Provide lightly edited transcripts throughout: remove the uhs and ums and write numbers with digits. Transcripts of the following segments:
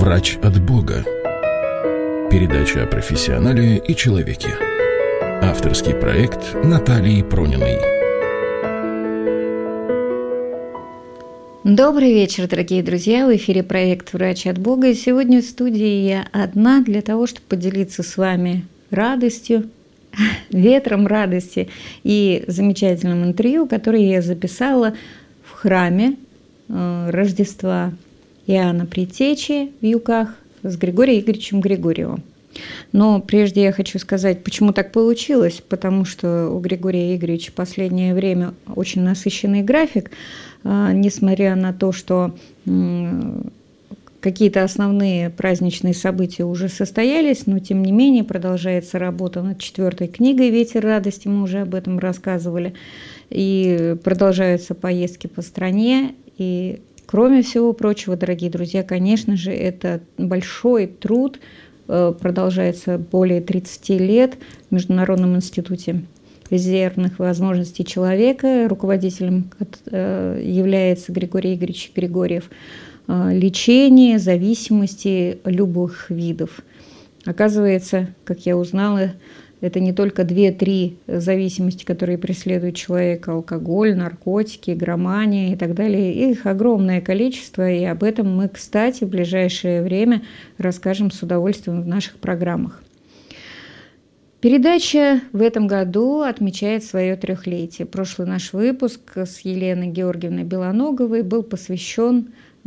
Врач от Бога. Передача о профессионале и человеке. Авторский проект Натальи Прониной. Добрый вечер, дорогие друзья! В эфире проект «Врач от Бога». И сегодня в студии я одна для того, чтобы поделиться с вами радостью, ветром радости и замечательным интервью, которое я записала в храме Рождества Иоанна Предтечи в Юках с Григорием Игоревичем Григорьевым. Но прежде я хочу сказать, почему так получилось, потому что у Григория Игоревича в последнее время очень насыщенный график, несмотря на то, что какие-то основные праздничные события уже состоялись, но тем не менее продолжается работа над 4-й книгой «Ветер радости», мы уже об этом рассказывали, и продолжаются поездки по стране, и кроме всего прочего, дорогие друзья, конечно же, это большой труд, продолжается более 30 лет в Международном институте резервных возможностей человека. Руководителем является Григорий Игоревич Григорьев. Лечение зависимости любых видов. Оказывается, как я узнала, это не только 2-3 зависимости, которые преследуют человека: алкоголь, наркотики, игромания и так далее. Их огромное количество, и об этом мы, кстати, в ближайшее время расскажем с удовольствием в наших программах. Передача в этом году отмечает свое 3-летие. Прошлый наш выпуск с Еленой Георгиевной Белоноговой был посвящен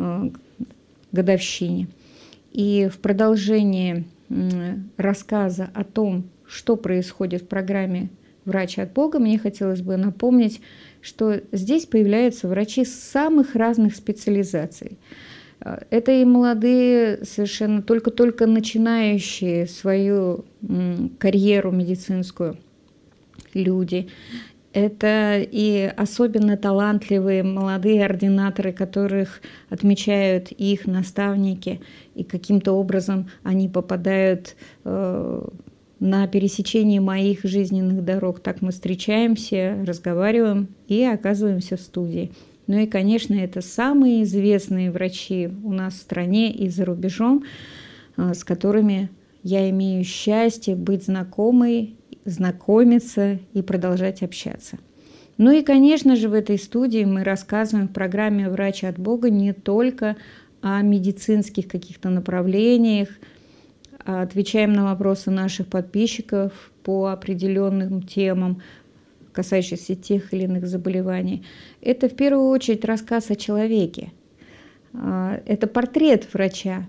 годовщине. И в продолжении рассказа о том, что происходит в программе «Врач от Бога», мне хотелось бы напомнить, что здесь появляются врачи самых разных специализаций. Это и молодые, совершенно только-только начинающие свою карьеру медицинскую люди. Это и особенно талантливые молодые ординаторы, которых отмечают их наставники, и каким-то образом они попадают на пересечении моих жизненных дорог. Так мы встречаемся, разговариваем и оказываемся в студии. Ну и, конечно, это самые известные врачи у нас в стране и за рубежом, с которыми я имею счастье быть знакомой, знакомиться и продолжать общаться. Ну и, конечно же, в этой студии мы рассказываем в программе «Врач от Бога» не только о медицинских каких-то направлениях, а отвечаем на вопросы наших подписчиков по определенным темам, касающихся тех или иных заболеваний. Это в первую очередь рассказ о человеке. Это портрет врача.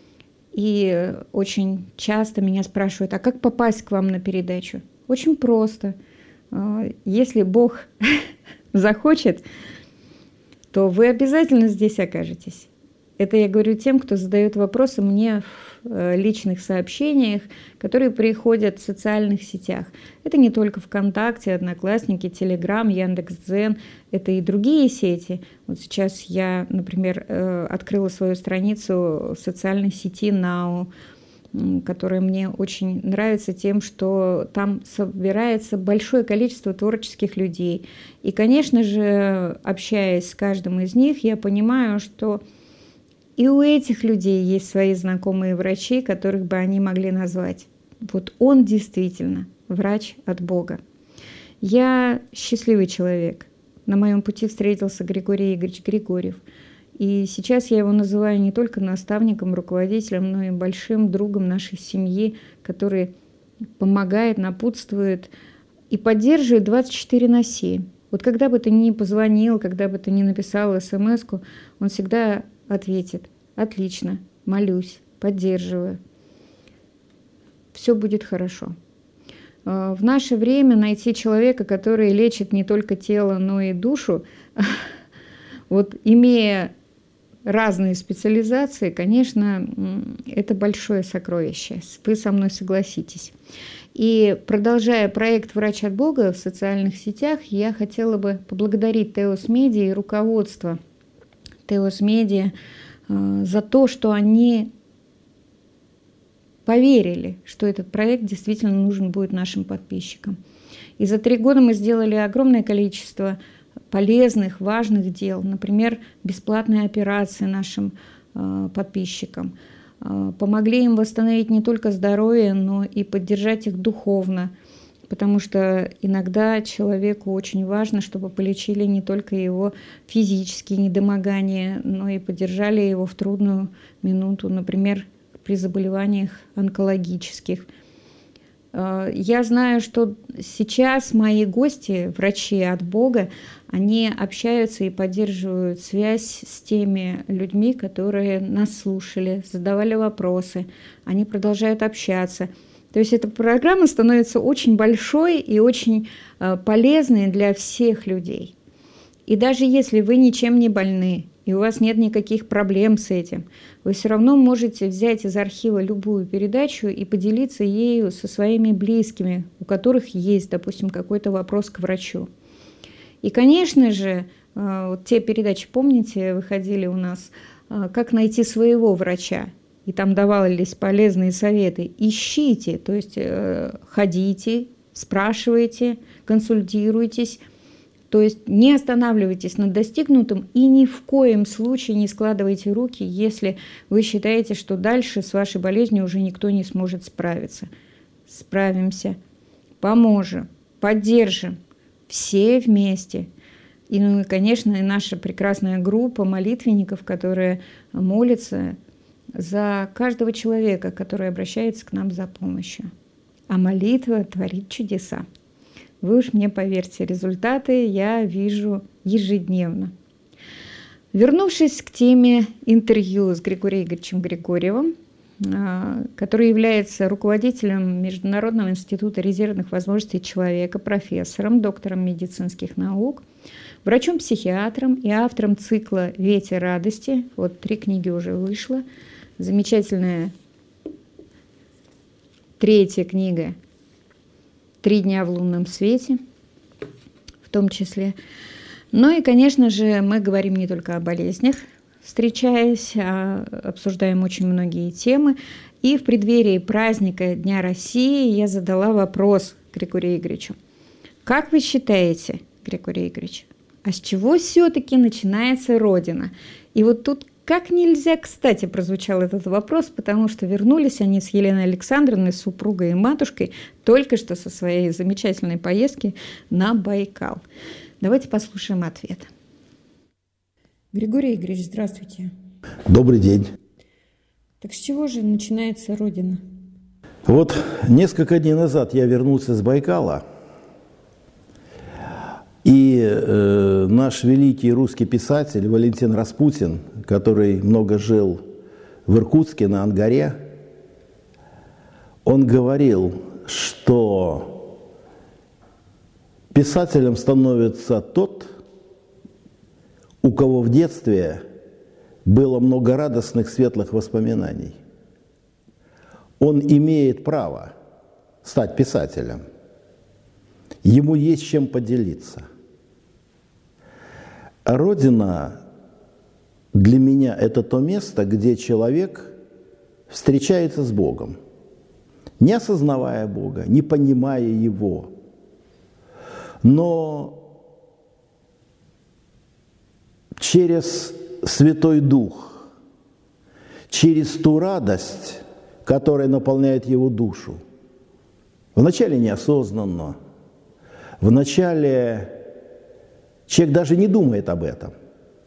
И очень часто меня спрашивают: а как попасть к вам на передачу? Очень просто. Если Бог захочет, то вы обязательно здесь окажетесь. Это я говорю тем, кто задает вопросы мне в личных сообщениях, которые приходят в социальных сетях. Это не только ВКонтакте, Одноклассники, Телеграм, Яндекс.Дзен, это и другие сети. Вот сейчас я, например, открыла свою страницу в социальной сети Now, которая мне очень нравится тем, что там собирается большое количество творческих людей. И, конечно же, общаясь с каждым из них, я понимаю, что и у этих людей есть свои знакомые врачи, которых бы они могли назвать. Вот он действительно врач от Бога. Я счастливый человек. На моем пути встретился Григорий Игоревич Григорьев. И сейчас я его называю не только наставником, руководителем, но и большим другом нашей семьи, который помогает, напутствует и поддерживает 24/7. Вот когда бы ты ни позвонил, когда бы ты ни написал смс-ку, он всегда ответит: отлично, молюсь, поддерживаю, все будет хорошо. В наше время найти человека, который лечит не только тело, но и душу, вот имея разные специализации, конечно, это большое сокровище. Вы со мной согласитесь. И продолжая проект «Врач от Бога» в социальных сетях, я хотела бы поблагодарить Теос Медиа и руководство Теос Медиа за то, что они поверили, что этот проект действительно нужен будет нашим подписчикам. И за 3 года мы сделали огромное количество полезных, важных дел. Например, бесплатные операции нашим подписчикам. помогли им восстановить не только здоровье, но и поддержать их духовно. Потому что иногда человеку очень важно, чтобы полечили не только его физические недомогания, но и поддержали его в трудную минуту, например, при заболеваниях онкологических. Я знаю, что сейчас мои гости, врачи от Бога, они общаются и поддерживают связь с теми людьми, которые нас слушали, задавали вопросы. Они продолжают общаться. То есть эта программа становится очень большой и очень полезной для всех людей. И даже если вы ничем не больны, и у вас нет никаких проблем с этим, вы все равно можете взять из архива любую передачу и поделиться ею со своими близкими, у которых есть, допустим, какой-то вопрос к врачу. И, конечно же, вот те передачи, помните, выходили у нас «Как найти своего врача», и там давались полезные советы. Ищите, то есть ходите, спрашивайте, консультируйтесь. То есть не останавливайтесь на достигнутом и ни в коем случае не складывайте руки, если вы считаете, что дальше с вашей болезнью уже никто не сможет справиться. Справимся, поможем, поддержим, все вместе. И, ну, и, конечно, и наша прекрасная группа молитвенников, которые молятся за каждого человека, который обращается к нам за помощью. А молитва творит чудеса. Вы уж мне поверьте, результаты я вижу ежедневно. Вернувшись к теме интервью с Григорием Игоревичем Григорьевым, который является руководителем Международного института резервных возможностей человека, профессором, доктором медицинских наук, врачом-психиатром и автором цикла «Ветер радости». Вот 3 книги уже вышло. Замечательная 3-я книга «3 дня в лунном свете», в том числе. Ну и, конечно же, мы говорим не только о болезнях, встречаясь, а обсуждаем очень многие темы. И в преддверии праздника Дня России я задала вопрос Григорию Игоревичу. Как вы считаете, Григорий Игоревич, а с чего все-таки начинается Родина? И вот тут как нельзя кстати прозвучал этот вопрос, потому что вернулись они с Еленой Александровной, супругой и матушкой, только что со своей замечательной поездки на Байкал. Давайте послушаем ответ. Григорий Игоревич, здравствуйте. Добрый день. Так с чего же начинается Родина? Вот несколько дней назад я вернулся с Байкала, и наш великий русский писатель Валентин Распутин, который много жил в Иркутске на Ангаре, он говорил, что писателем становится тот, у кого в детстве было много радостных, светлых воспоминаний. Он имеет право стать писателем. Ему есть чем поделиться. А Родина для меня – это то место, где человек встречается с Богом, не осознавая Бога, не понимая Его, но через Святой Дух, через ту радость, которая наполняет его душу. Вначале неосознанно, вначале человек даже не думает об этом.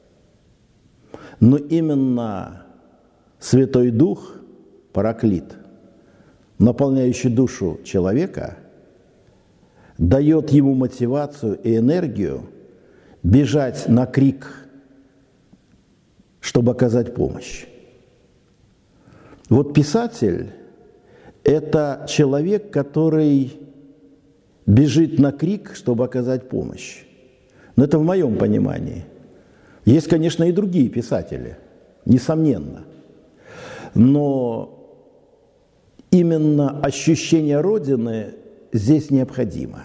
Но именно Святой Дух, Параклит, наполняющий душу человека, дает ему мотивацию и энергию бежать на крик, чтобы оказать помощь. Вот писатель – это человек, который бежит на крик, чтобы оказать помощь. Но это в моем понимании. Есть, конечно, и другие писатели, несомненно. Но именно ощущение Родины здесь необходимо.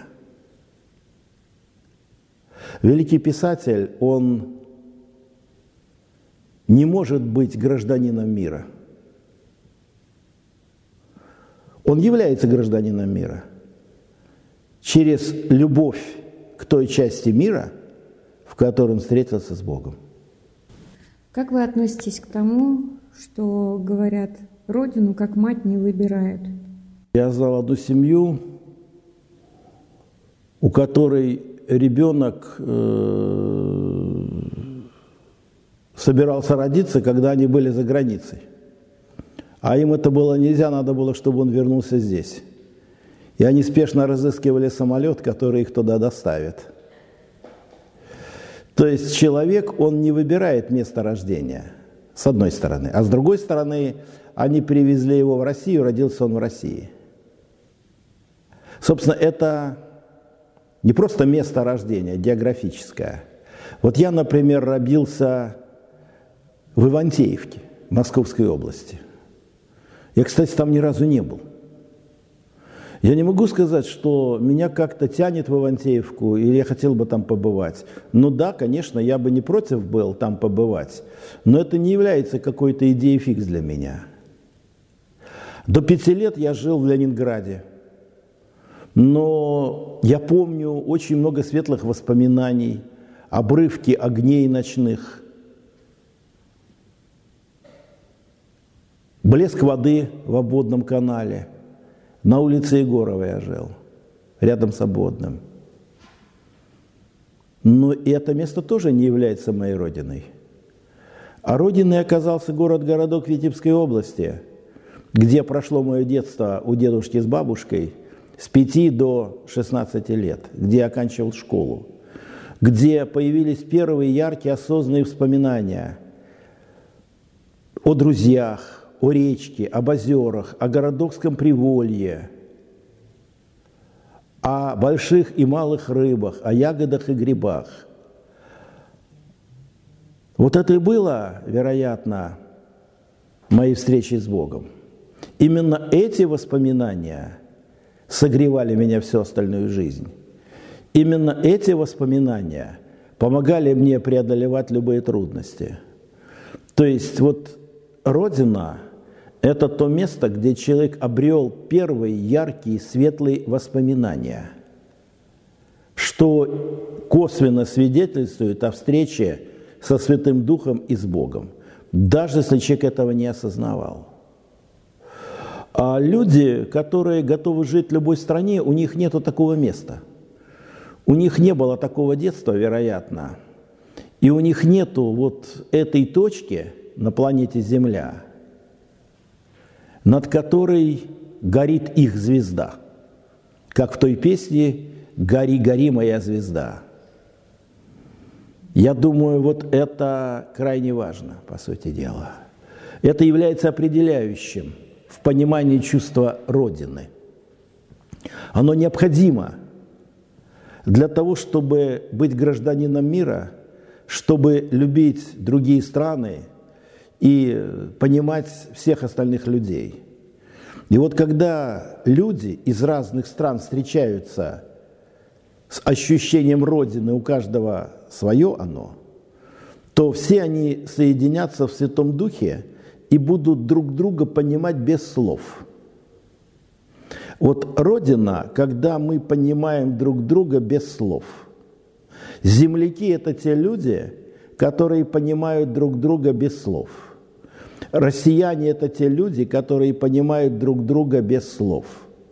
Великий писатель, он не может быть гражданином мира. Он является гражданином мира через любовь к той части мира, в котором встретился с Богом. Как вы относитесь к тому, что говорят родину как мать не выбирает. Я знал одну семью, у которой ребенок собирался родиться, когда они были за границей. А им это было нельзя, надо было, чтобы он вернулся здесь. И они спешно разыскивали самолет, который их туда доставит. То есть человек, он не выбирает место рождения, с одной стороны. А с другой стороны, они привезли его в Россию, родился он в России. Собственно, это не просто место рождения, географическое. Вот я, например, родился в Ивантеевке, Московской области. Я, кстати, там ни разу не был. Я не могу сказать, что меня как-то тянет в Ивантеевку, или я хотел бы там побывать. Ну да, конечно, я бы не против был там побывать, но это не является какой-то идеей фикс для меня. До 5 лет я жил в Ленинграде, но я помню очень много светлых воспоминаний, обрывки огней ночных, блеск воды в Обводном канале. На улице Егорова я жил, рядом с Обводным. Но и это место тоже не является моей родиной. А родиной оказался город-городок Витебской области, где прошло мое детство у дедушки с бабушкой с 5 до 16 лет, где я оканчивал школу, где появились первые яркие осознанные воспоминания о друзьях, о речке, об озерах, о Городокском приволье, о больших и малых рыбах, о ягодах и грибах. Вот это и было, вероятно, моей встречей с Богом. Именно эти воспоминания согревали меня всю остальную жизнь. Именно эти воспоминания помогали мне преодолевать любые трудности. То есть вот Родина – это то место, где человек обрел первые яркие, светлые воспоминания, что косвенно свидетельствует о встрече со Святым Духом и с Богом, даже если человек этого не осознавал. А люди, которые готовы жить в любой стране, у них нету такого места. У них не было такого детства, вероятно, и у них нету вот этой точки на планете Земля, над которой горит их звезда. Как в той песне «Гори, гори, моя звезда». Я думаю, вот это крайне важно, по сути дела. Это является определяющим в понимании чувства Родины. Оно необходимо для того, чтобы быть гражданином мира, чтобы любить другие страны, и понимать всех остальных людей. И вот когда люди из разных стран встречаются с ощущением Родины, у каждого свое оно, то все они соединятся в Святом Духе и будут друг друга понимать без слов. Вот Родина, когда мы понимаем друг друга без слов. Земляки – это те люди, которые понимают друг друга без слов. Россияне – это те люди, которые понимают друг друга без слов.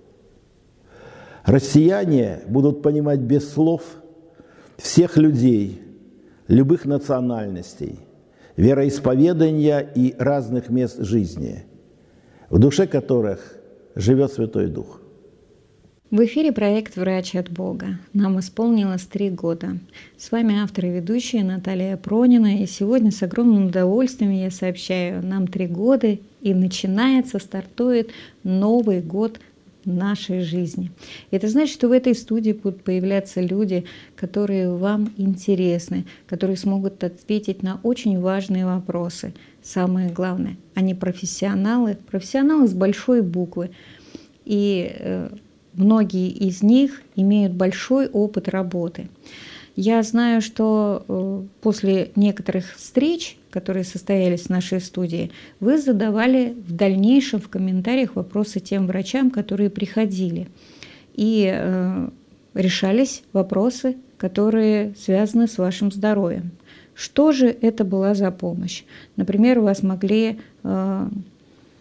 Россияне будут понимать без слов всех людей, любых национальностей, вероисповедания и разных мест жизни, в душе которых живет Святой Дух. В эфире проект «Врач от Бога». Нам исполнилось 3 года. С вами автор и ведущая Наталья Пронина. И сегодня с огромным удовольствием я сообщаю, нам 3 года, и начинается, стартует Новый год нашей жизни. Это значит, что в этой студии будут появляться люди, которые вам интересны, которые смогут ответить на очень важные вопросы. Самое главное, они профессионалы с большой буквы. И многие из них имеют большой опыт работы. Я знаю, что после некоторых встреч, которые состоялись в нашей студии, вы задавали в дальнейшем в комментариях вопросы тем врачам, которые приходили. И решались вопросы, которые связаны с вашим здоровьем. Что же это была за помощь? Например, вас могли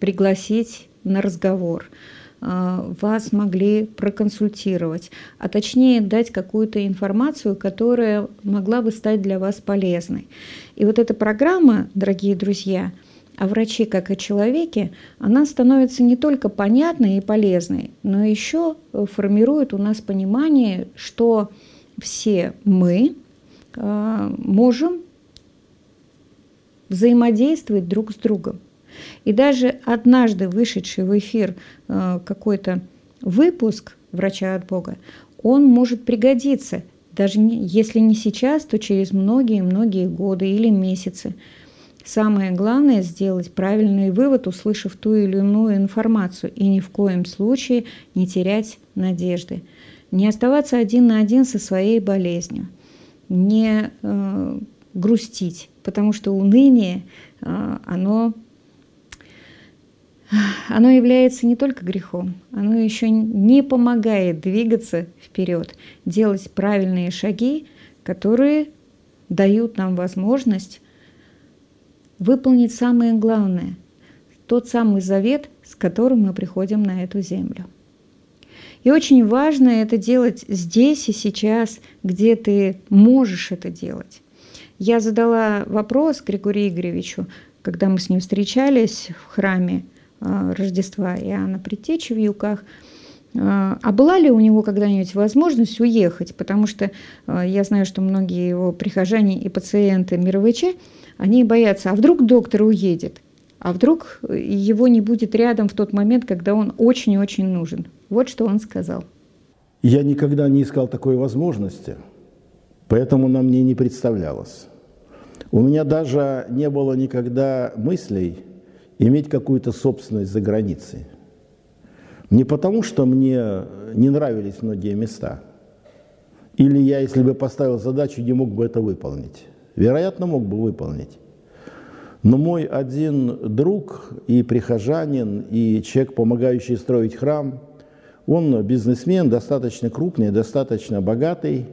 пригласить на разговор, вас могли проконсультировать, а точнее дать какую-то информацию, которая могла бы стать для вас полезной. И вот эта программа, дорогие друзья, о враче как о человеке, она становится не только понятной и полезной, но еще формирует у нас понимание, что все мы можем взаимодействовать друг с другом. И даже однажды вышедший в эфир какой-то выпуск «Врача от Бога», он может пригодиться, даже если не сейчас, то через многие-многие годы или месяцы. Самое главное – сделать правильный вывод, услышав ту или иную информацию, и ни в коем случае не терять надежды. Не оставаться один на один со своей болезнью, не грустить, потому что уныние, оно является не только грехом, оно еще не помогает двигаться вперед, делать правильные шаги, которые дают нам возможность выполнить самое главное, тот самый завет, с которым мы приходим на эту землю. И очень важно это делать здесь и сейчас, где ты можешь это делать. Я задала вопрос Григорию Игоревичу, когда мы с ним встречались в храме Рождества Иоанна Предтечи в Юках, а была ли у него когда-нибудь возможность уехать, потому что я знаю, что многие его прихожане и пациенты МирВЧ, они боятся, а вдруг доктор уедет, а вдруг его не будет рядом в тот момент, когда он очень-очень нужен. Вот что он сказал. Я никогда не искал такой возможности, поэтому она мне не представлялась. У меня даже не было никогда мыслей иметь какую-то собственность за границей. Не потому, что мне не нравились многие места, или я, если бы поставил задачу, не мог бы это выполнить. Вероятно, мог бы выполнить. Но мой один друг и прихожанин, и человек, помогающий строить храм, он бизнесмен, достаточно крупный, достаточно богатый.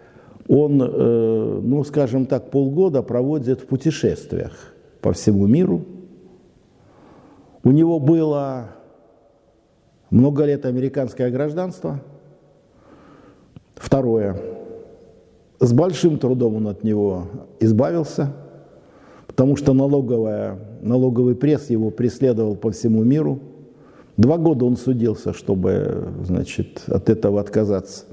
Он, скажем так, полгода проводит в путешествиях по всему миру. У него было много лет американское гражданство. Второе. С большим трудом он от него избавился, потому что налоговый пресс его преследовал по всему миру. 2 года он судился, чтобы, от этого отказаться.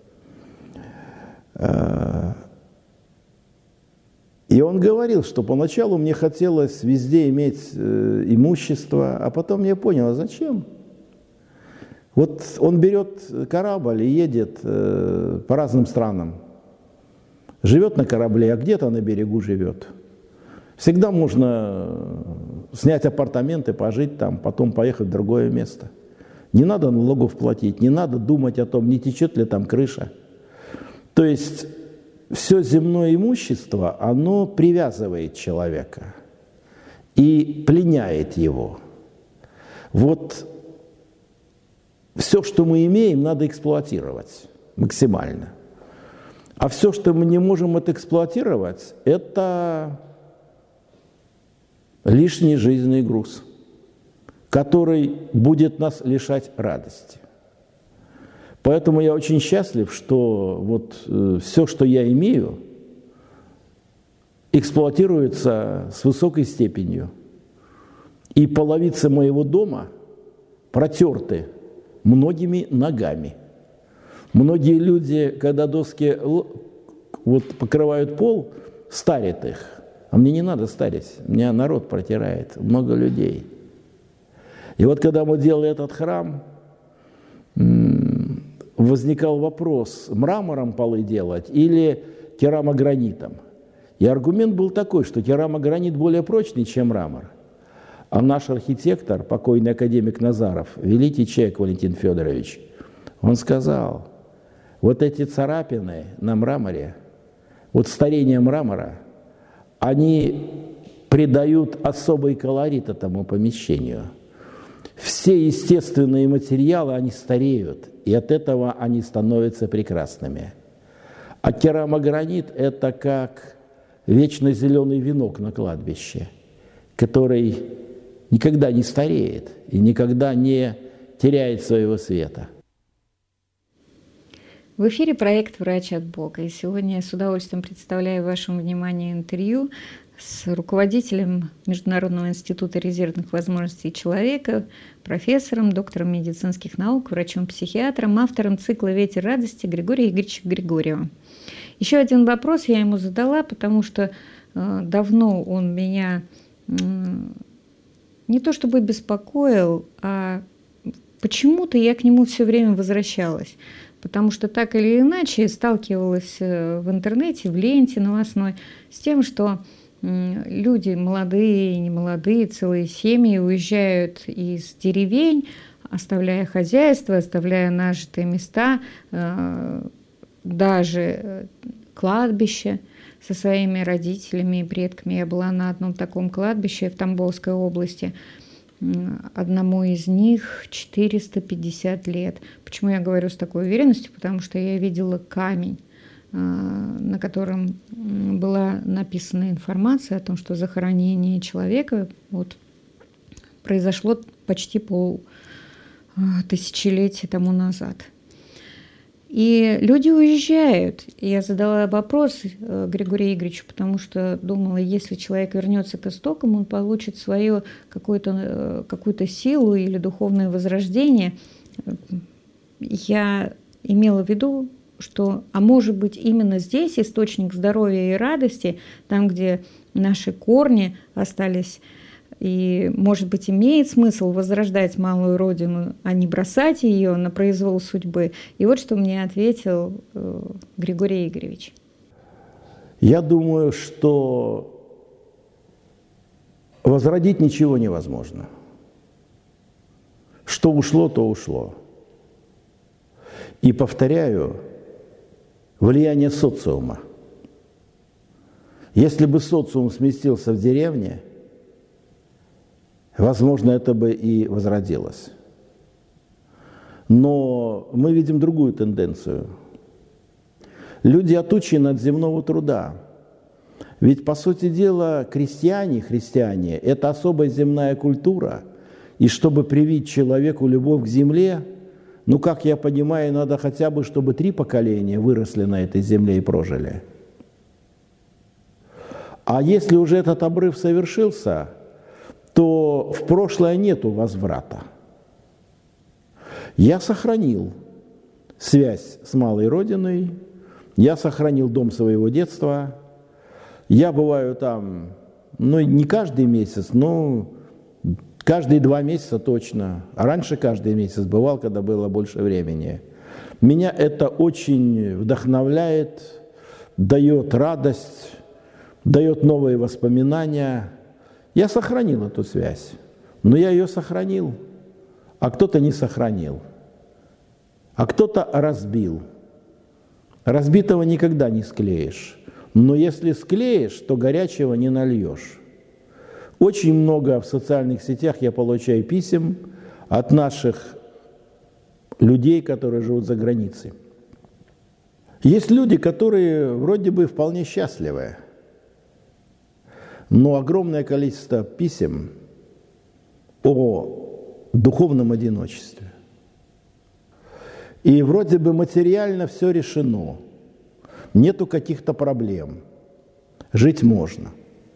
И он говорил, что поначалу мне хотелось везде иметь имущество, а потом я понял, а зачем? Вот он берет корабль и едет по разным странам. Живет на корабле, а где-то на берегу живет. Всегда можно снять апартаменты, пожить там, потом поехать в другое место. Не надо налогов платить, не надо думать о том, не течет ли там крыша. То есть все земное имущество, оно привязывает человека и пленяет его. Вот все, что мы имеем, надо эксплуатировать максимально. А все, что мы не можем эксплуатировать, это лишний жизненный груз, который будет нас лишать радости. Поэтому я очень счастлив, что все, что я имею, эксплуатируется с высокой степенью. И половицы моего дома протерты многими ногами. Многие люди, когда доски покрывают пол, старят их. А мне не надо старить, меня народ протирает, много людей. И вот когда мы делали этот храм, возникал вопрос, мрамором полы делать или керамогранитом. И аргумент был такой, что керамогранит более прочный, чем мрамор. А наш архитектор, покойный академик Назаров, великий человек Валентин Федорович, он сказал, вот эти царапины на мраморе, вот старение мрамора, они придают особый колорит этому помещению. Все естественные материалы, они стареют, и от этого они становятся прекрасными. А керамогранит – это как вечно зеленый венок на кладбище, который никогда не стареет и никогда не теряет своего света. В эфире проект «Врач от Бога». И сегодня я с удовольствием представляю вашему вниманию интервью с руководителем Международного института резервных возможностей человека, профессором, доктором медицинских наук, врачом-психиатром, автором цикла «Ветер радости» Григорием Игоревичем Григорьевым. Еще один вопрос я ему задала, потому что давно он меня не то чтобы беспокоил, а почему-то я к нему все время возвращалась. Потому что так или иначе сталкивалась в интернете, в ленте новостной с тем, что люди молодые и немолодые, целые семьи уезжают из деревень, оставляя хозяйство, оставляя нажитые места, даже кладбище со своими родителями и предками. Я была на одном таком кладбище в Тамбовской области. Одному из них 450 лет. Почему я говорю с такой уверенностью? Потому что я видела камень, на котором была написана информация о том, что захоронение человека произошло почти полтысячелетия тому назад. И люди уезжают. Я задала вопрос Григорию Игоревичу, потому что думала, если человек вернется к истокам, он получит свою какую-то силу или духовное возрождение. Я имела в виду, что, а может быть, именно здесь источник здоровья и радости, там, где наши корни остались. И, может быть, имеет смысл возрождать малую родину, а не бросать ее на произвол судьбы. И вот что мне ответил Григорий Игоревич. Я думаю, что возродить ничего невозможно. Что ушло, то ушло. И повторяю, влияние социума. Если бы социум сместился в деревне, возможно, это бы и возродилось. Но мы видим другую тенденцию. Люди отучены от земного труда. Ведь, по сути дела, христиане – это особая земная культура. И чтобы привить человеку любовь к земле, как я понимаю, надо хотя бы, чтобы 3 поколения выросли на этой земле и прожили. А если уже этот обрыв совершился, то в прошлое нету возврата. Я сохранил связь с малой родиной, я сохранил дом своего детства, я бываю там, не каждый месяц, но каждые 2 месяца точно, а раньше каждый месяц бывал, когда было больше времени. Меня это очень вдохновляет, дает радость, дает новые воспоминания. Я сохранил эту связь, но я ее сохранил, а кто-то не сохранил, а кто-то разбил. Разбитого никогда не склеишь, но если склеишь, то горячего не нальешь. Очень много в социальных сетях я получаю писем от наших людей, которые живут за границей. Есть люди, которые вроде бы вполне счастливы, но огромное количество писем о духовном одиночестве. И вроде бы материально все решено, нету каких-то проблем, жить можно.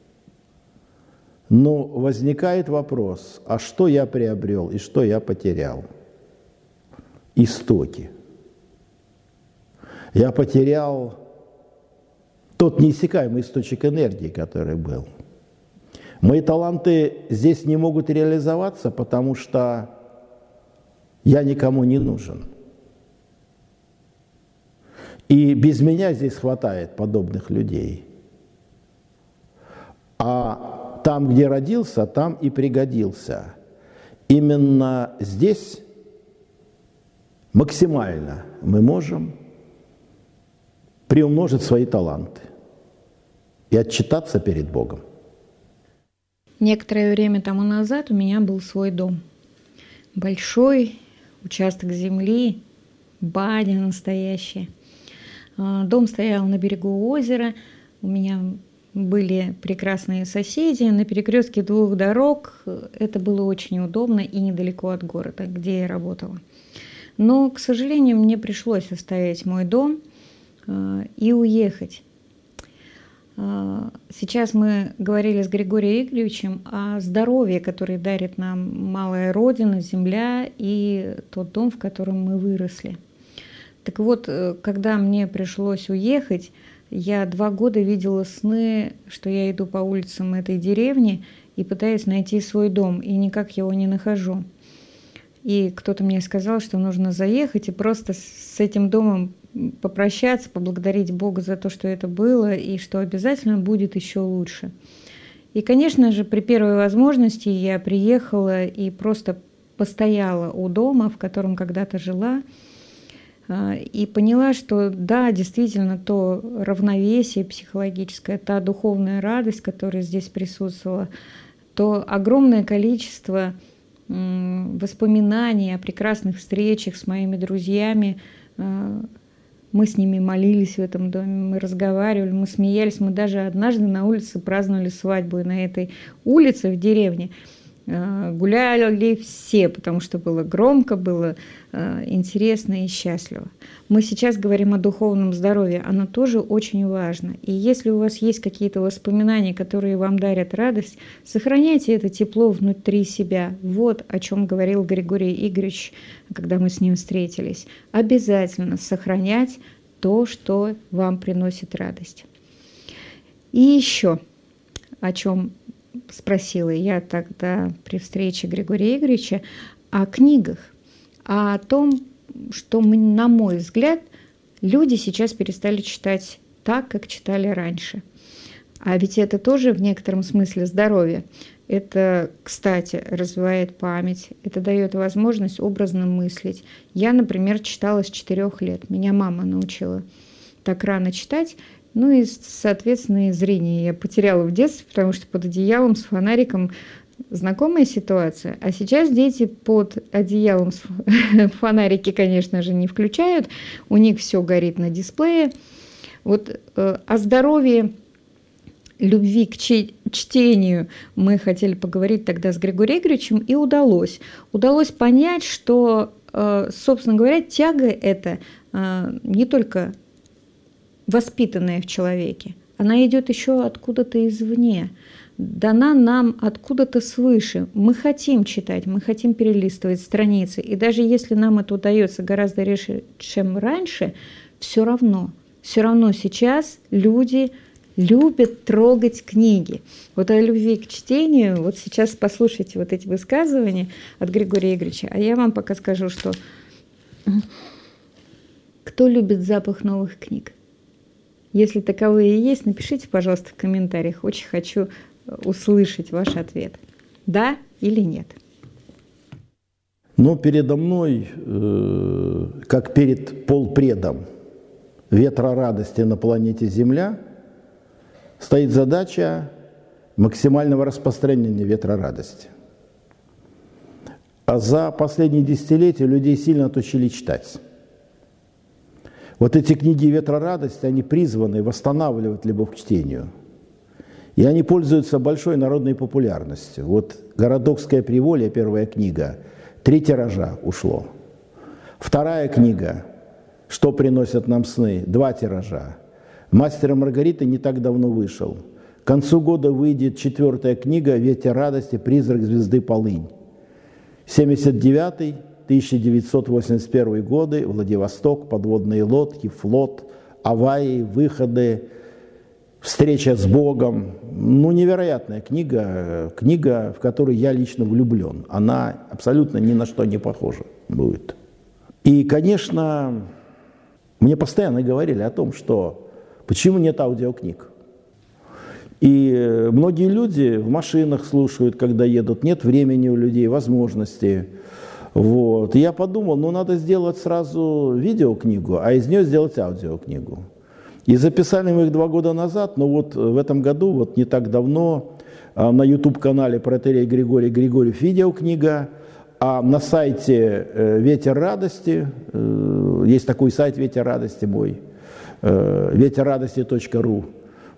Но возникает вопрос, а что я приобрел и что я потерял? Истоки. Я потерял тот неиссякаемый источник энергии, который был. Мои таланты здесь не могут реализоваться, потому что я никому не нужен. И без меня здесь хватает подобных людей. А там, где родился, там и пригодился. Именно здесь максимально мы можем приумножить свои таланты и отчитаться перед Богом. Некоторое время тому назад у меня был свой дом. Большой участок земли, баня настоящая. Дом стоял на берегу озера. У меня были прекрасные соседи. На перекрестке 2 дорог это было очень удобно и недалеко от города, где я работала. Но, к сожалению, мне пришлось оставить мой дом и уехать. Сейчас мы говорили с Григорием Игоревичем о здоровье, которое дарит нам малая Родина, земля и тот дом, в котором мы выросли. Так вот, когда мне пришлось уехать, я 2 года видела сны, что я иду по улицам этой деревни и пытаюсь найти свой дом, и никак его не нахожу. И кто-то мне сказал, что нужно заехать и просто с этим домом попрощаться, поблагодарить Бога за то, что это было, и что обязательно будет еще лучше. И, конечно же, при первой возможности я приехала и просто постояла у дома, в котором когда-то жила, и поняла, что да, действительно, то равновесие психологическое, та духовная радость, которая здесь присутствовала, то огромное количество воспоминаний о прекрасных встречах с моими друзьями. Мы с ними молились в этом доме, мы разговаривали, мы смеялись. Мы даже однажды на улице праздновали свадьбу. И на этой улице в деревне гуляли все, потому что было громко, было интересно и счастливо. Мы сейчас говорим о духовном здоровье, оно тоже очень важно. И если у вас есть какие-то воспоминания, которые вам дарят радость, сохраняйте это тепло внутри себя. Вот о чем говорил Григорий Игоревич, когда мы с ним встретились. Обязательно сохранять то, что вам приносит радость. И еще о чем спросила я тогда при встрече Григория Игоревича, о книгах, о том, что, на мой взгляд, люди сейчас перестали читать так, как читали раньше. А ведь это тоже в некотором смысле здоровье. Это, кстати, развивает память, это дает возможность образно мыслить. Я, например, читала с 4 лет, меня мама научила так рано читать. Ну и, соответственно, и зрение я потеряла в детстве, потому что под одеялом с фонариком знакомая ситуация. А сейчас дети под одеялом фонарики, конечно же, не включают, у них все горит на дисплее. Вот о здоровье, любви к чтению мы хотели поговорить тогда с Григорием Игоревичем, и удалось. Удалось понять, что, собственно говоря, тяга эта не только воспитанная в человеке, она идет еще откуда-то извне, дана нам откуда-то свыше. Мы хотим читать, мы хотим перелистывать страницы, и даже если нам это удается гораздо реже, чем раньше, все равно сейчас люди любят трогать книги. Вот о любви к чтению, вот сейчас послушайте вот эти высказывания от Григория Игоревича, а я вам пока скажу, что кто любит запах новых книг? Если таковые есть, напишите, пожалуйста, в комментариях. Очень хочу услышать ваш ответ. Да или нет? Но передо мной, как перед полпредом ветра радости на планете Земля, стоит задача максимального распространения ветра радости. А за последние десятилетия людей сильно отучили читать. Вот эти книги «Ветра радости», они призваны восстанавливать любовь к чтению. И они пользуются большой народной популярностью. Вот «Городокское приволье», первая книга, 3 тиража ушло. Вторая книга «Что приносят нам сны», 2 тиража. «Мастер и Маргарита» не так давно вышел. К концу года выйдет 4-я книга «Ветер радости. Призрак звезды Полынь». 79-й, 1981 годы, Владивосток, подводные лодки, флот, аварии, выходы, встреча с Богом. Ну, невероятная книга, в которую я лично влюблен. Она абсолютно ни на что не похожа будет. И, конечно, мне постоянно говорили о том, что почему нет аудиокниг. И многие люди в машинах слушают, когда едут, нет времени у людей, возможности. Вот. И я подумал, надо сделать сразу видеокнигу, а из нее сделать аудиокнигу. И записали мы их 2 года назад, но вот в этом году, вот не так давно, на YouTube-канале протоиерей Григорий Григорьев видеокнига, а на сайте «Ветер радости», есть такой сайт «Ветер радости» мой, ветеррадости.ру,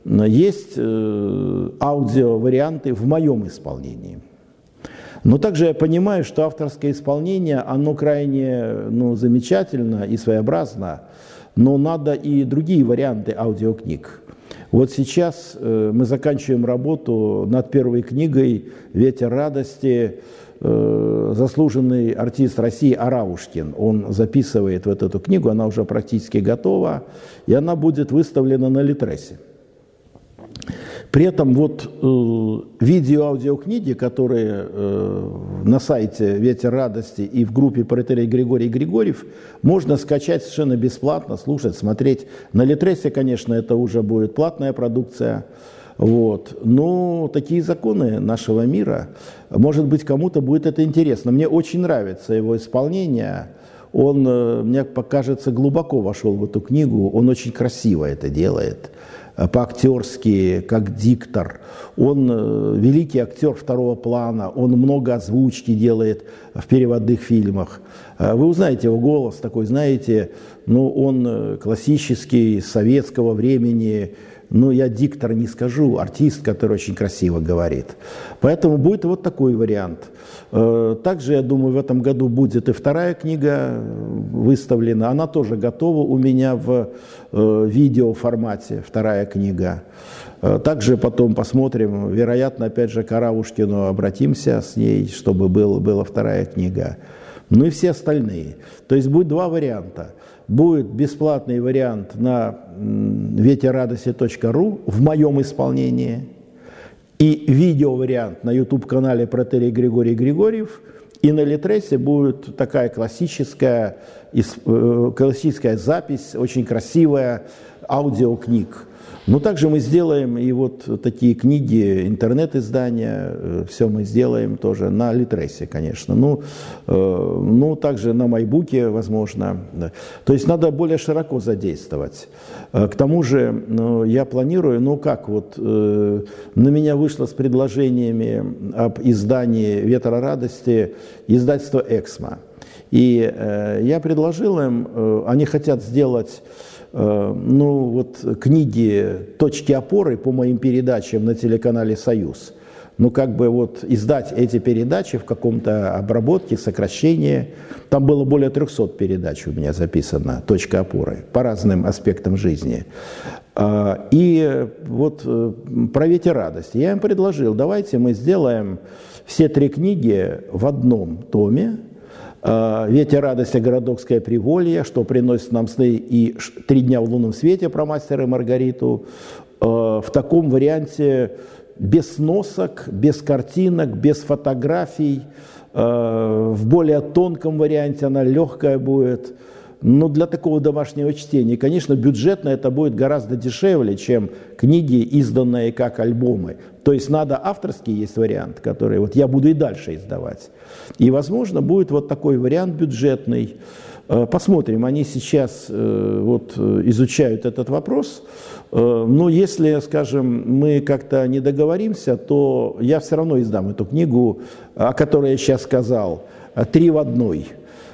есть аудиоварианты в моем исполнении. Но также я понимаю, что авторское исполнение, оно крайне замечательно и своеобразно, но надо и другие варианты аудиокниг. Вот сейчас мы заканчиваем работу над первой книгой «Ветер радости». Заслуженный артист России Аравушкин, он записывает вот эту книгу, она уже практически готова, и она будет выставлена на Литресе. При этом вот видео-аудиокниги, которые на сайте «Ветер радости» и в группе протерей Григорий Григорьев, можно скачать совершенно бесплатно, слушать, смотреть. На Литресе, конечно, это уже будет платная продукция. Вот. Но такие законы нашего мира, может быть, кому-то будет это интересно. Мне очень нравится его исполнение. Он, мне покажется, глубоко вошел в эту книгу. Он очень красиво это делает, по-актерски, как диктор. Он великий актер второго плана, он много озвучки делает в переводных фильмах. Вы узнаете его голос такой, знаете, он классический, советского времени. Я диктор не скажу, артист, который очень красиво говорит. Поэтому будет вот такой вариант. Также, я думаю, в этом году будет и вторая книга выставлена. Она тоже готова у меня в видеоформате, вторая книга. Также потом посмотрим, вероятно, опять же, к Аравушкину обратимся с ней, чтобы была вторая книга. И все остальные. То есть будет два варианта. Будет бесплатный вариант на ветеррадости.ру в моем исполнении и видеовариант на YouTube-канале протерей Григорий Григорьев. И на Литресе будет такая классическая запись, очень красивая аудиокниг. Но также мы сделаем и вот такие книги, интернет-издания, все мы сделаем тоже на Литресе, конечно. Также на Майбуке, возможно. То есть надо более широко задействовать. К тому же я планирую, на меня вышло с предложениями об издании «Ветра радости» издательство «Эксмо». И я предложил им, они хотят сделать книги «Точки опоры» по моим передачам на телеканале «Союз». Издать эти передачи в каком-то обработке, сокращении. Там было более 300 передач у меня записано, «Точка опоры», по разным аспектам жизни. И про «Ветер радости» я им предложил, давайте мы сделаем все 3 книги в одном томе. «Ветер радости», «Городокское приволье», «Что приносит нам сны» и «3 дня в лунном свете» про мастера и Маргариту. В таком варианте без сносок, без картинок, без фотографий. В более тонком варианте она легкая будет. Но для такого домашнего чтения, конечно, бюджетно это будет гораздо дешевле, чем книги, изданные как альбомы. То есть надо авторский есть вариант, который я буду и дальше издавать. И, возможно, будет вот такой вариант бюджетный. Посмотрим, они сейчас изучают этот вопрос. Но если, скажем, мы как-то не договоримся, то я все равно издам эту книгу, о которой я сейчас сказал, 3 в 1.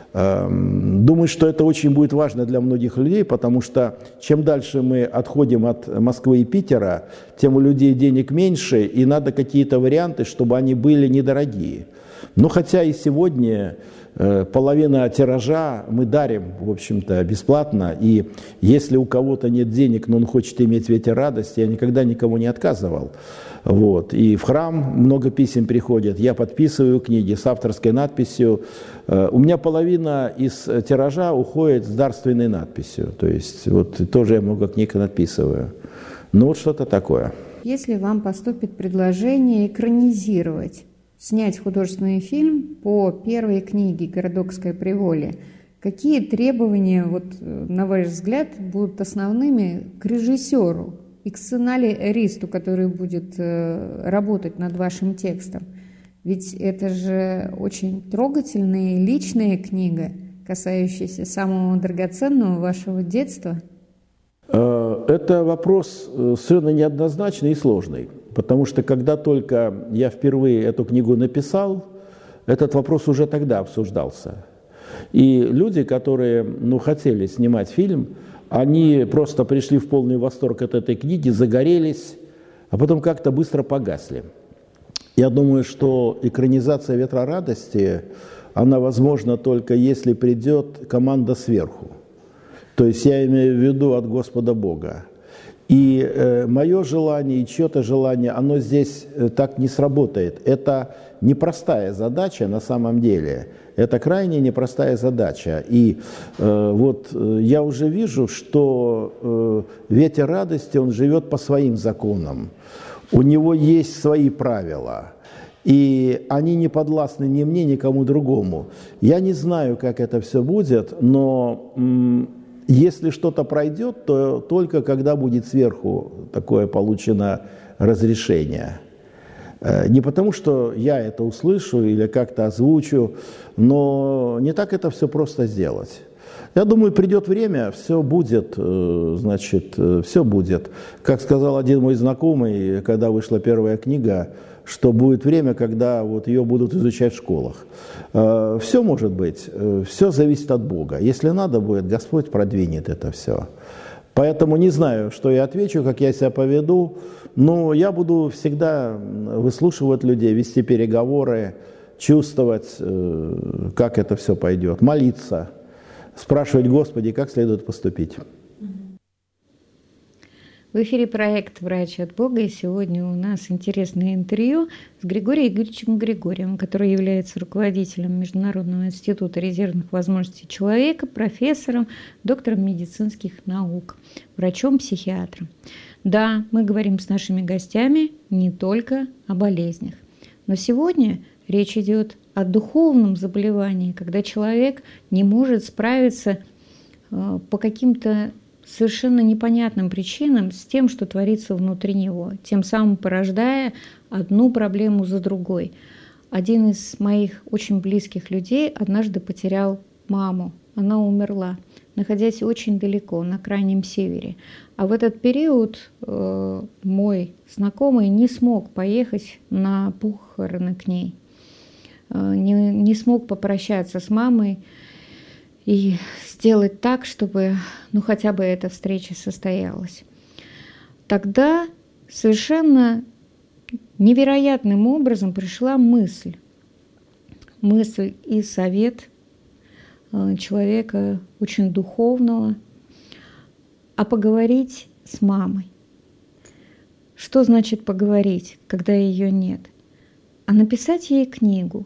Думаю, что это очень будет важно для многих людей, потому что чем дальше мы отходим от Москвы и Питера, тем у людей денег меньше, и надо какие-то варианты, чтобы они были недорогие. Хотя и сегодня половина тиража мы дарим, в общем-то, бесплатно, и если у кого-то нет денег, но он хочет иметь «Ветер радости», я никогда никому не отказывал. И в храм много писем приходят, я подписываю книги с авторской надписью. У меня половина из тиража уходит с дарственной надписью, то есть тоже я много книг надписываю. Что-то такое. Если вам поступит предложение экранизировать, снять художественный фильм по первой книге «Городокское приволье», какие требования, на ваш взгляд, будут основными к режиссеру и к сценаристу, который будет работать над вашим текстом? Ведь это же очень трогательная и личная книга, касающаяся самого драгоценного вашего детства. Это вопрос совершенно неоднозначный и сложный, потому что когда только я впервые эту книгу написал, этот вопрос уже тогда обсуждался. И люди, которые хотели снимать фильм, Они просто пришли в полный восторг от этой книги, загорелись, а потом как-то быстро погасли. Я думаю, что экранизация «Ветра радости», она возможна только если придет команда сверху. То есть я имею в виду от Господа Бога. И мое желание, и чье-то желание, оно здесь так не сработает. Это непростая задача на самом деле. Это крайне непростая задача. И вот я уже вижу, что «Ветер радости», он живет по своим законам. У него есть свои правила. И они не подвластны ни мне, ни кому другому. Я не знаю, как это все будет, но если что-то пройдет, то только когда будет сверху такое получено разрешение. Не потому, что я это услышу или как-то озвучу, но не так это все просто сделать. Я думаю, придет время, все будет, значит, все будет. Как сказал один мой знакомый, когда вышла первая книга, что будет время, когда вот ее будут изучать в школах. Все может быть, все зависит от Бога. Если надо будет, Господь продвинет это все. Поэтому не знаю, что я отвечу, как я себя поведу, но я буду всегда выслушивать людей, вести переговоры, чувствовать, как это все пойдет, молиться, спрашивать: Господи, как следует поступить. В эфире проект «Врач от Бога», и сегодня у нас интересное интервью с Григорием Игоревичем Григорьевым, который является руководителем Международного института резервных возможностей человека, профессором, доктором медицинских наук, врачом-психиатром. Да, мы говорим с нашими гостями не только о болезнях, но сегодня речь идет о духовном заболевании, когда человек не может справиться по каким-то совершенно непонятным причинам с тем, что творится внутри него, тем самым порождая одну проблему за другой. Один из моих очень близких людей однажды потерял маму. Она умерла, находясь очень далеко, на крайнем севере. А в этот период мой знакомый не смог поехать на похороны к ней, не смог попрощаться с мамой и сделать так, чтобы хотя бы эта встреча состоялась. Тогда совершенно невероятным образом пришла мысль и совет человека очень духовного, а поговорить с мамой. Что значит поговорить, когда ее нет? А написать ей книгу,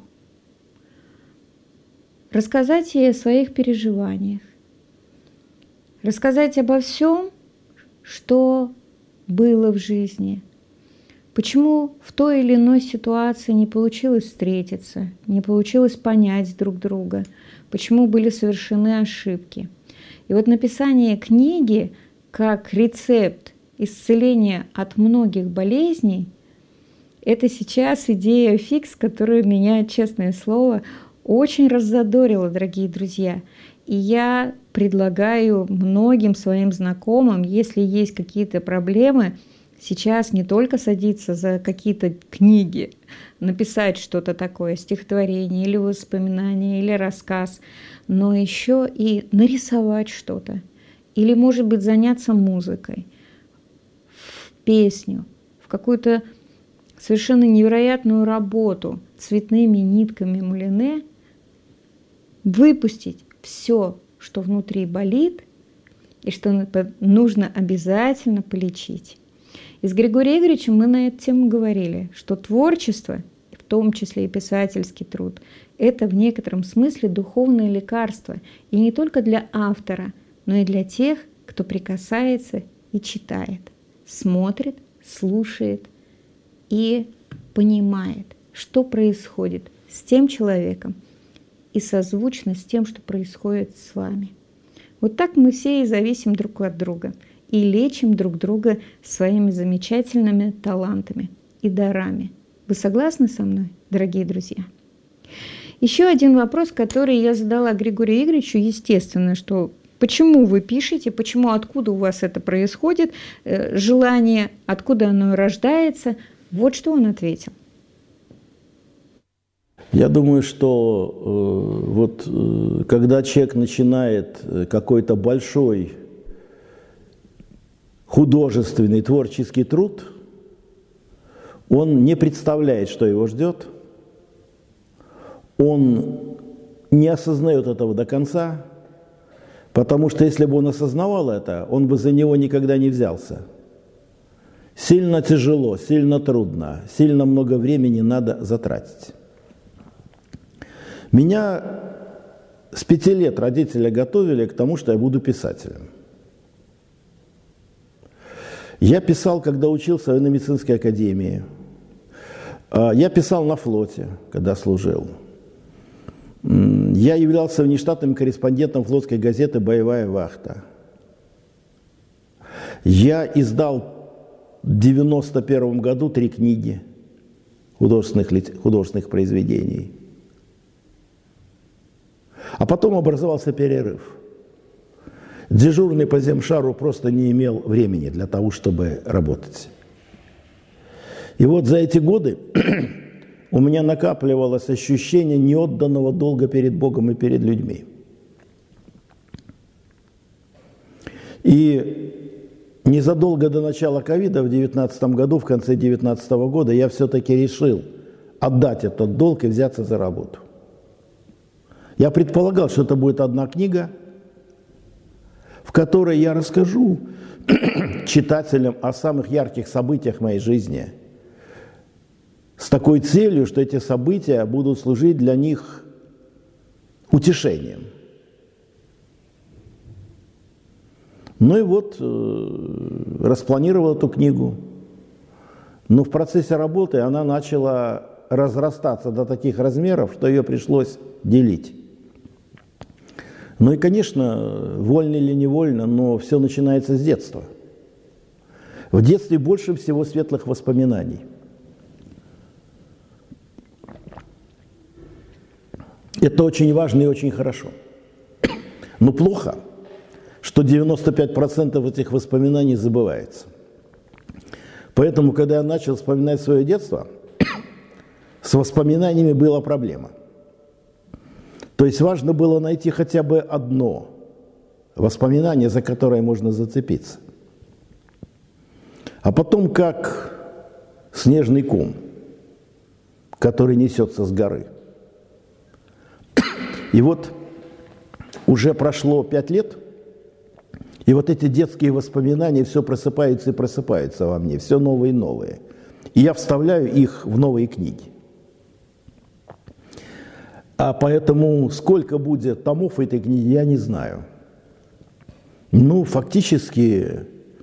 рассказать ей о своих переживаниях, рассказать обо всем, что было в жизни, почему в той или иной ситуации не получилось встретиться, не получилось понять друг друга, почему были совершены ошибки. И вот написание книги как рецепт исцеления от многих болезней – это сейчас идея фикс, которая меня, честное слово, очень раззадорила, дорогие друзья. И я предлагаю многим своим знакомым, если есть какие-то проблемы, сейчас не только садиться за какие-то книги, написать что-то такое, стихотворение или воспоминание, или рассказ, но еще и нарисовать что-то. Или, может быть, заняться музыкой, в песню, в какую-то совершенно невероятную работу цветными нитками мулине, выпустить все, что внутри болит, и что нужно обязательно полечить. И с Григорием Игоревичем мы на эту тему говорили, что творчество, в том числе и писательский труд, это в некотором смысле духовное лекарство, и не только для автора, но и для тех, кто прикасается и читает, смотрит, слушает и понимает, что происходит с тем человеком, и созвучно с тем, что происходит с вами. Вот так мы все и зависим друг от друга, и лечим друг друга своими замечательными талантами и дарами. Вы согласны со мной, дорогие друзья? Еще один вопрос, который я задала Григорию Игоревичу, естественно, что почему вы пишете, откуда у вас это происходит, желание, откуда оно рождается. Вот что он ответил. Я думаю, что когда человек начинает какой-то большой художественный, творческий труд, он не представляет, что его ждет, он не осознает этого до конца, потому что если бы он осознавал это, он бы за него никогда не взялся. Сильно тяжело, сильно трудно, сильно много времени надо затратить. Меня с 5 лет родители готовили к тому, что я буду писателем. Я писал, когда учился в военно-медицинской академии. Я писал на флоте, когда служил. Я являлся внештатным корреспондентом флотской газеты «Боевая вахта». Я издал в 1991 году 3 книги художественных произведений. А потом образовался перерыв. Дежурный по земшару просто не имел времени для того, чтобы работать. И вот за эти годы у меня накапливалось ощущение неотданного долга перед Богом и перед людьми. И незадолго до начала ковида, в 2019 году, в конце 2019 года, я все-таки решил отдать этот долг и взяться за работу. Я предполагал, что это будет одна книга, в которой я расскажу читателям о самых ярких событиях моей жизни, с такой целью, что эти события будут служить для них утешением. Ну и вот распланировал эту книгу. Но в процессе работы она начала разрастаться до таких размеров, что ее пришлось делить. Ну и, конечно, вольно или невольно, но все начинается с детства. В детстве больше всего светлых воспоминаний. Это очень важно и очень хорошо. Но плохо, что 95% этих воспоминаний забывается. Поэтому, когда я начал вспоминать свое детство, с воспоминаниями была проблема. То есть важно было найти хотя бы одно воспоминание, за которое можно зацепиться. А потом, как снежный ком, который несется с горы. И вот уже прошло 5 лет, и вот эти детские воспоминания все просыпаются и просыпаются во мне, все новые и новые. И я вставляю их в новые книги. А поэтому сколько будет томов этой книги, я не знаю. Ну, фактически,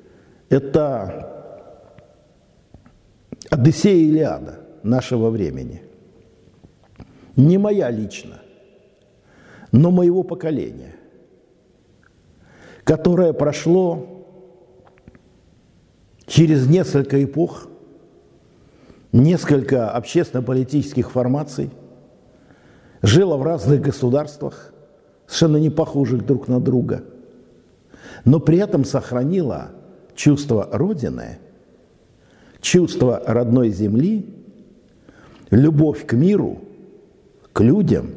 это Одиссея и Илиада нашего времени. Не моя лично, но моего поколения, которое прошло через несколько эпох, несколько общественно-политических формаций, жило в разных государствах, совершенно не похожих друг на друга, но при этом сохранило чувство Родины, чувство родной земли, любовь к миру, к людям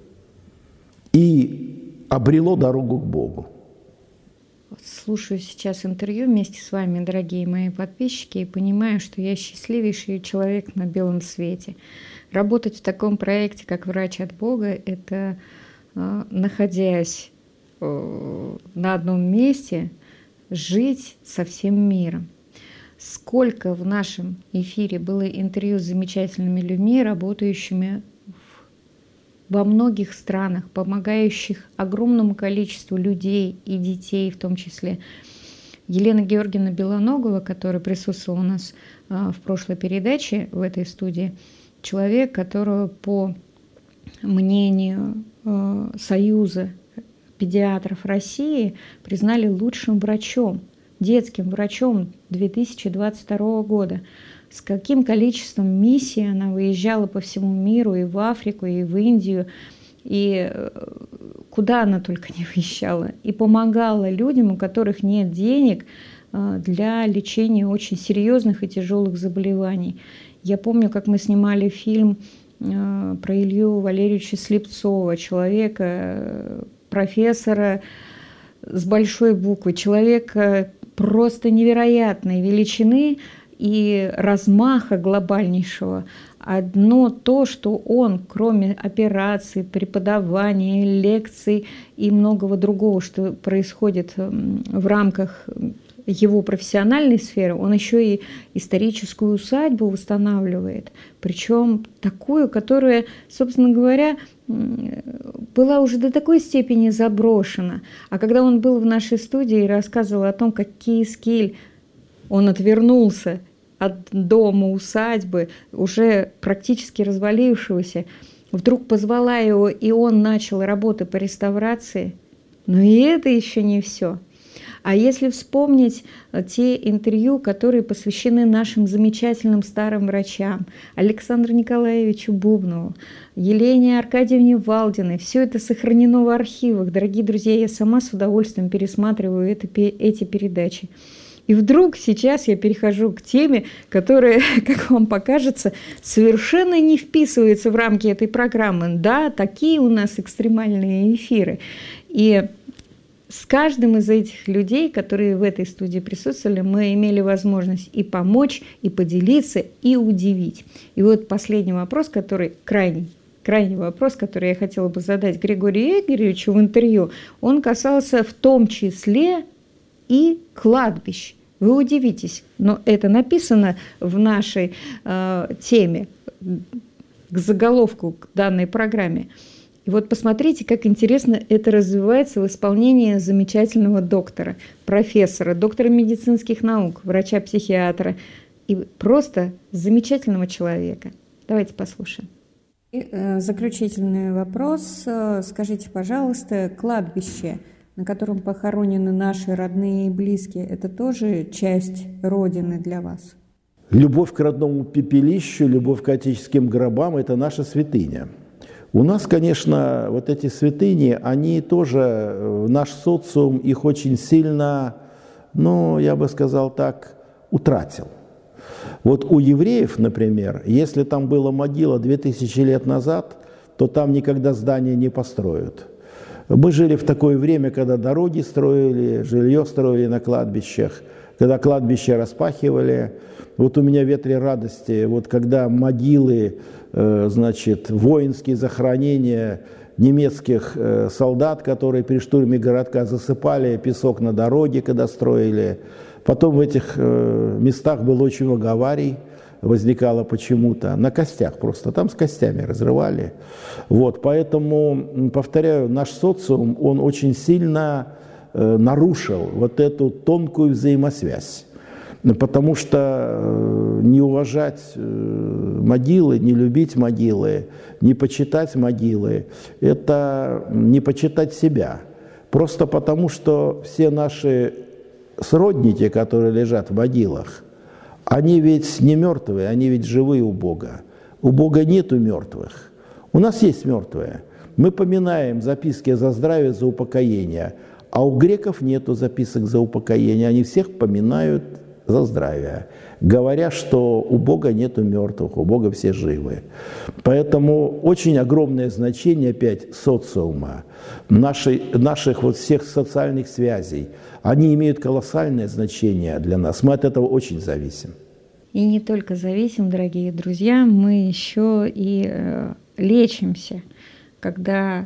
и обрело дорогу к Богу. Слушаю сейчас интервью вместе с вами, дорогие мои подписчики, и понимаю, что я счастливейший человек на белом свете. Работать в таком проекте, как «Врач от Бога», это, находясь на одном месте, жить со всем миром. Сколько в нашем эфире было интервью с замечательными людьми, работающими во многих странах, помогающих огромному количеству людей и детей в том числе. Елена Георгиевна Белоногова, которая присутствовала у нас в прошлой передаче в этой студии, человек, которого по мнению Союза педиатров России признали лучшим врачом, детским врачом 2022 года. С каким количеством миссий она выезжала по всему миру, и в Африку, и в Индию, и куда она только не выезжала. И помогала людям, у которых нет денег для лечения очень серьезных и тяжелых заболеваний. Я помню, как мы снимали фильм про Илью Валерьевича Слепцова, человека, профессора с большой буквы, человека, просто невероятной величины и размаха глобальнейшего. Одно то, что он, кроме операций, преподавания, лекций и многого другого, что происходит в рамках его профессиональной сферы, он еще и историческую усадьбу восстанавливает. Причем такую, которая, собственно говоря, была уже до такой степени заброшена. А когда он был в нашей студии и рассказывал о том, как Кийскиль, он отвернулся от дома, усадьбы, уже практически развалившегося, вдруг позвала его, и он начал работы по реставрации. Но и это еще не все. А если вспомнить те интервью, которые посвящены нашим замечательным старым врачам, Александру Николаевичу Бубнову, Елене Аркадьевне Валдиной, все это сохранено в архивах. Дорогие друзья, я сама с удовольствием пересматриваю эти передачи. И вдруг сейчас я перехожу к теме, которая, как вам покажется, совершенно не вписывается в рамки этой программы. Да, такие у нас экстремальные эфиры. И с каждым из этих людей, которые в этой студии присутствовали, мы имели возможность и помочь, и поделиться, и удивить. И вот последний вопрос, который крайний вопрос, который я хотела бы задать Григорию Игоревичу в интервью, он касался в том числе и кладбищ. Вы удивитесь, но это написано в нашей теме, к заголовку к данной программе. И вот посмотрите, как интересно это развивается в исполнении замечательного доктора, профессора, доктора медицинских наук, врача-психиатра и просто замечательного человека. Давайте послушаем. И, заключительный вопрос. Скажите, пожалуйста, кладбище, на котором похоронены наши родные и близкие, это тоже часть Родины для вас? Любовь к родному пепелищу, любовь к отеческим гробам – это наша святыня. У нас, конечно, вот эти святыни, они тоже, наш социум их очень сильно, я бы сказал так, утратил. Вот у евреев, например, если там была могила 2000 лет назад, то там никогда здания не построят. Мы жили в такое время, когда дороги строили, жилье строили на кладбищах, когда кладбища распахивали. Вот у меня ветре радости, вот когда могилы, воинские захоронения немецких солдат, которые при штурме городка засыпали песок на дороге, когда строили. Потом в этих местах было очень много аварий, возникало почему-то на костях просто, там с костями разрывали. Вот, поэтому, повторяю, наш социум, он очень сильно нарушил вот эту тонкую взаимосвязь. Потому что не уважать могилы, не любить могилы, не почитать могилы – это не почитать себя. Просто потому, что все наши сродники, которые лежат в могилах, они ведь не мертвые, они ведь живые у Бога. У Бога нету мертвых. У нас есть мертвые. Мы поминаем записки за здравие, за упокоение, а у греков нету записок за упокоение. Они всех поминают за здравие, говоря, что у Бога нету мертвых, у Бога все живы. Поэтому очень огромное значение опять социума, наших вот всех социальных связей, они имеют колоссальное значение для нас. Мы от этого очень зависим. И не только зависим, дорогие друзья, мы еще и лечимся, когда,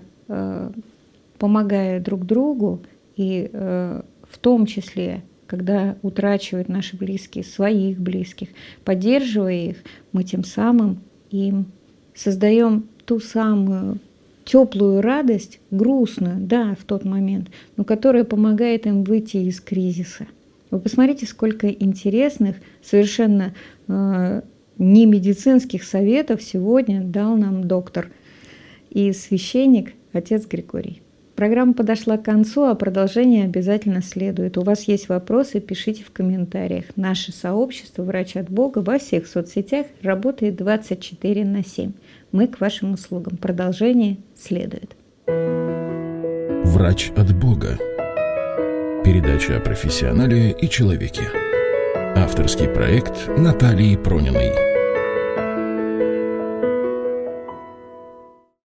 помогая друг другу, и в том числе, когда утрачивают наши близкие, своих близких, поддерживая их, мы тем самым им создаем ту самую теплую радость, грустную, да, в тот момент, но которая помогает им выйти из кризиса. Вы посмотрите, сколько интересных, совершенно не медицинских советов сегодня дал нам доктор и священник, отец Григорий. Программа подошла к концу, а продолжение обязательно следует. У вас есть вопросы, пишите в комментариях. Наше сообщество «Врач от Бога» во всех соцсетях работает 24/7. Мы к вашим услугам. Продолжение следует. «Врач от Бога». Передача о профессионале и человеке. Авторский проект Натальи Прониной.